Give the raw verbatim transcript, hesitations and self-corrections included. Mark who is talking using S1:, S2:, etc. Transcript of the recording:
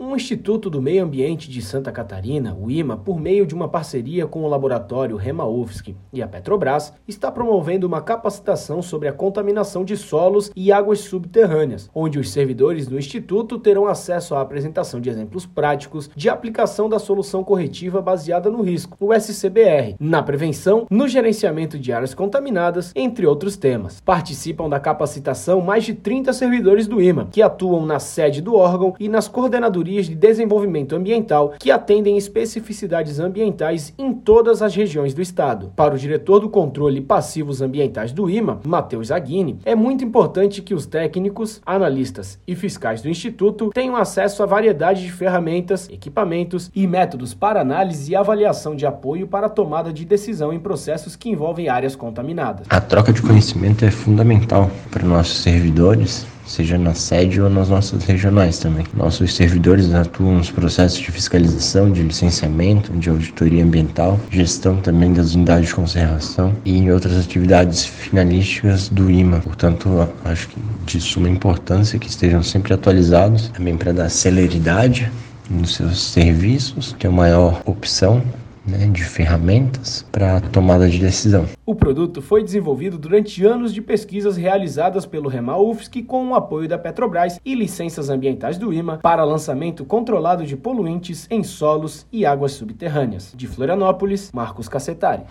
S1: Um Instituto do Meio Ambiente de Santa Catarina, o IMA, por meio de uma parceria com o laboratório REMA-U F S C e a Petrobras, está promovendo uma capacitação sobre a contaminação de solos e águas subterrâneas, onde os servidores do Instituto terão acesso à apresentação de exemplos práticos de aplicação da solução corretiva baseada no risco, o S C B R, na prevenção, no gerenciamento de áreas contaminadas, entre outros temas. Participam da capacitação mais de trinta servidores do IMA, que atuam na sede do órgão e nas coordenadorias de desenvolvimento ambiental, que atendem especificidades ambientais em todas as regiões do estado. Para o diretor do controle passivos ambientais do IMA, Matheus Zaghini, é muito importante que os técnicos, analistas e fiscais do Instituto tenham acesso a variedade de ferramentas, equipamentos e métodos para análise e avaliação de apoio para a tomada de decisão em processos que envolvem áreas contaminadas.
S2: A troca de conhecimento é fundamental para nossos servidores, seja na sede ou nas nossas regionais também. Nossos servidores atuam nos processos de fiscalização, de licenciamento, de auditoria ambiental, gestão também das unidades de conservação e em outras atividades finalísticas do IMA. Portanto, acho que de suma importância que estejam sempre atualizados, também para dar celeridade nos seus serviços, ter maior opção Né, de ferramentas para tomada de decisão.
S1: O produto foi desenvolvido durante anos de pesquisas realizadas pelo REMA-U F S C com o apoio da Petrobras e licenças ambientais do IMA para lançamento controlado de poluentes em solos e águas subterrâneas. De Florianópolis, Marcos Cassetari.